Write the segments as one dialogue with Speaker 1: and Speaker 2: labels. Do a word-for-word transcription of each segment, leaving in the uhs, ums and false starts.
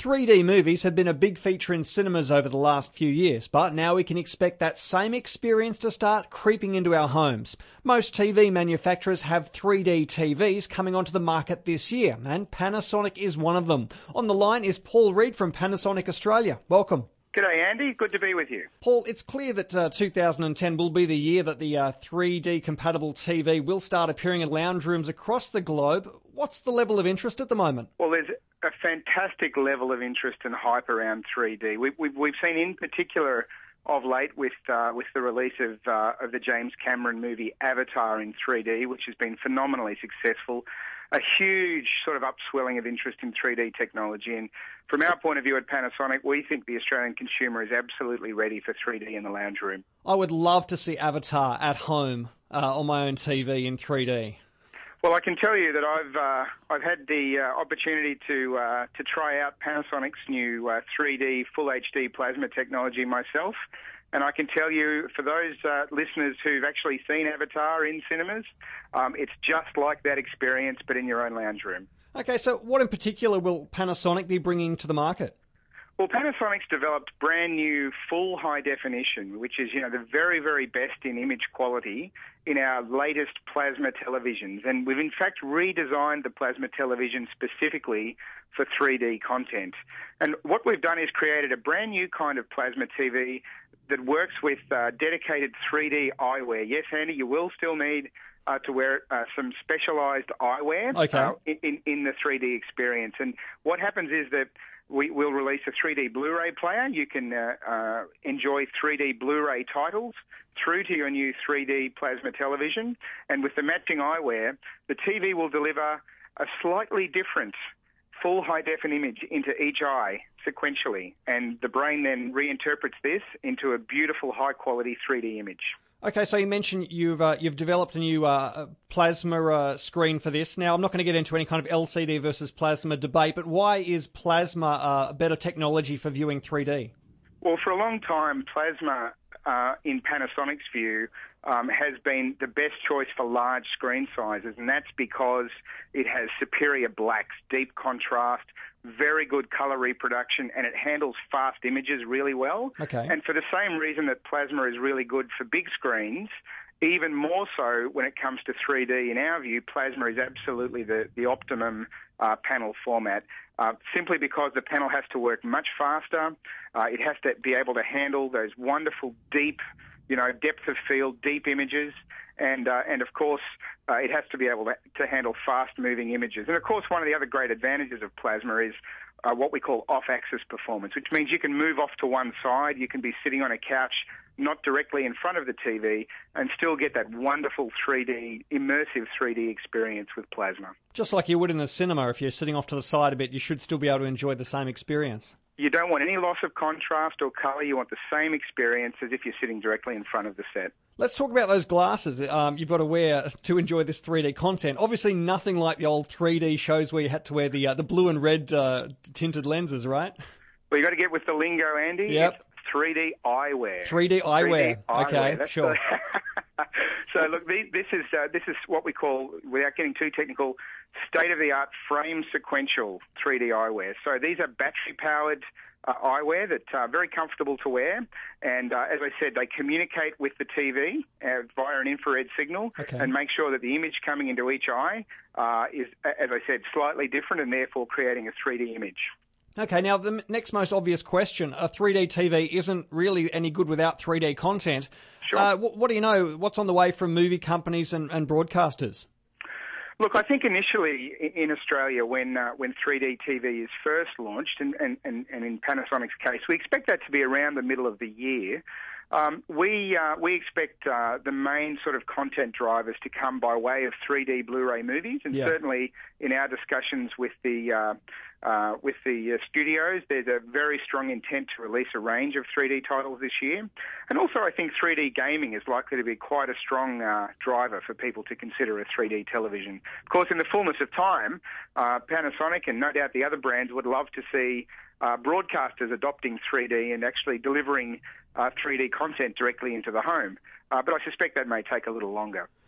Speaker 1: three D movies have been a big feature in cinemas over the last few years, but now we can expect that same experience to start creeping into our homes. Most T V manufacturers have three D T Vs coming onto the market this year, and Panasonic is one of them. On the line is Paul Reed from Panasonic Australia. Welcome.
Speaker 2: G'day, Andy. Good to be with you.
Speaker 1: Paul, it's clear that uh, two thousand ten will be the year that the uh, three D compatible T V will start appearing in lounge rooms across the globe. What's the level of interest at the moment?
Speaker 2: Well, there's a fantastic level of interest and hype around three D. We, we, we've seen in particular of late with uh, with the release of uh, of the James Cameron movie Avatar in three D, which has been phenomenally successful. A huge sort of upswelling of interest in three D technology. And from our point of view at Panasonic, we think the Australian consumer is absolutely ready for three D in the lounge room.
Speaker 1: I would love to see Avatar at home uh, on my own T V in three D.
Speaker 2: Well, I can tell you that I've uh, I've had the uh, opportunity to uh, to try out Panasonic's new uh, three D Full H D plasma technology myself. And I can tell you, for those uh, listeners who've actually seen Avatar in cinemas, um, it's just like that experience, but in your own lounge room.
Speaker 1: Okay, so what in particular will Panasonic be bringing to the market?
Speaker 2: Well, Panasonic's developed brand new full high definition, which is, you know, the very, very best in image quality in our latest plasma televisions. And we've in fact redesigned the plasma television specifically for three D content. And what we've done is created a brand new kind of plasma T V that works with uh, dedicated three D eyewear. Yes, Andy, you will still need uh, to wear uh, some specialised eyewear
Speaker 1: okay.
Speaker 2: uh, in, in the three D experience. And what happens is that we will release a three D Blu-ray player. You can uh, uh, enjoy three D Blu-ray titles through to your new three D plasma television. And with the matching eyewear, the T V will deliver a slightly different full high-defin image into each eye sequentially. And the brain then reinterprets this into a beautiful high-quality three D image.
Speaker 1: Okay, so you mentioned you've uh, you've developed a new uh, plasma uh, screen for this. Now, I'm not going to get into any kind of L C D versus plasma debate, but why is plasma uh, a better technology for viewing three D?
Speaker 2: Well, for a long time, plasma, uh, in Panasonic's view, um, has been the best choice for large screen sizes, and that's because it has superior blacks, deep contrast, very good colour reproduction, and it handles fast images really well.
Speaker 1: Okay.
Speaker 2: And for the same reason that plasma is really good for big screens, even more so when it comes to three D, in our view, plasma is absolutely the, the optimum uh, panel format, uh, simply because the panel has to work much faster. Uh, it has to be able to handle those wonderful deep, you know, depth of field, deep images. And, uh, and of course, uh, it has to be able to, to handle fast-moving images. And, of course, one of the other great advantages of plasma is uh, what we call off-axis performance, which means you can move off to one side, you can be sitting on a couch not directly in front of the T V, and still get that wonderful three D, immersive three D experience with plasma.
Speaker 1: Just like you would in the cinema, if you're sitting off to the side a bit, you should still be able to enjoy the same experience.
Speaker 2: You don't want any loss of contrast or colour. You want the same experience as if you're sitting directly in front of the set.
Speaker 1: Let's talk about those glasses um, you've got to wear to enjoy this three D content. Obviously, nothing like the old three D shows where you had to wear the uh, the blue and red uh, tinted lenses, right?
Speaker 2: Well, you got to get with the lingo, Andy.
Speaker 1: Yep.
Speaker 2: It's three D eyewear.
Speaker 1: three D eyewear.
Speaker 2: three D eyewear.
Speaker 1: Okay,
Speaker 2: That's
Speaker 1: sure.
Speaker 2: The... so, look, this is uh, this is what we call, without getting too technical, state-of-the-art frame sequential three D eyewear. So these are battery-powered Uh, eyewear that are very comfortable to wear, and uh, as I said, they communicate with the T V uh, via an infrared signal,
Speaker 1: okay.
Speaker 2: and make sure that the image coming into each eye uh, is, as I said, slightly different, and therefore creating a three D image.
Speaker 1: Okay, now the next most obvious question, a three D T V isn't really any good without three D content.
Speaker 2: Sure.
Speaker 1: Uh, what, what do you know? What's on the way from movie companies and, and broadcasters?
Speaker 2: Look, I think initially in Australia, when uh, when three D T V is first launched, and, and, and, and in Panasonic's case, we expect that to be around the middle of the year. Um, we uh, we expect uh, the main sort of content drivers to come by way of three D Blu-ray movies, and
Speaker 1: yeah.
Speaker 2: certainly in our discussions with the uh, uh, with the uh, studios, there's a very strong intent to release a range of three D titles this year. And also, I think three D gaming is likely to be quite a strong uh, driver for people to consider a three D television. Of course, in the fullness of time, uh, Panasonic and no doubt the other brands would love to see uh, broadcasters adopting three D and actually delivering uh, three D content directly into the home. Uh, but I suspect that may take a little longer.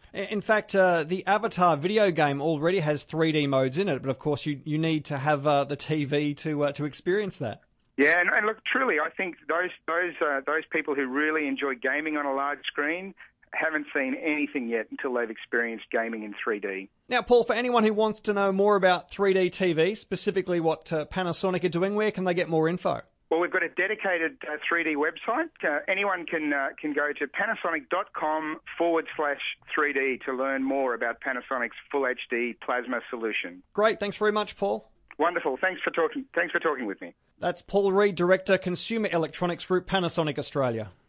Speaker 1: In fact, uh, the Avatar video game already has three D modes in it, but of course you, you need to have uh, the T V to uh, to experience that.
Speaker 2: Yeah, and, and look, truly, I think those those uh, those people who really enjoy gaming on a large screen haven't seen anything yet until they've experienced gaming in three D.
Speaker 1: Now, Paul, for anyone who wants to know more about three D T V, specifically what uh, Panasonic are doing, where can they get more info?
Speaker 2: Well, we've got a dedicated uh, three D website. Uh, anyone can uh, can go to panasonic.com forward slash 3D to learn more about Panasonic's Full H D plasma solution.
Speaker 1: Great. Thanks very much, Paul.
Speaker 2: Wonderful. Thanks for talking. Thanks for talking with me.
Speaker 1: That's Paul Reid, Director, Consumer Electronics Group, Panasonic Australia.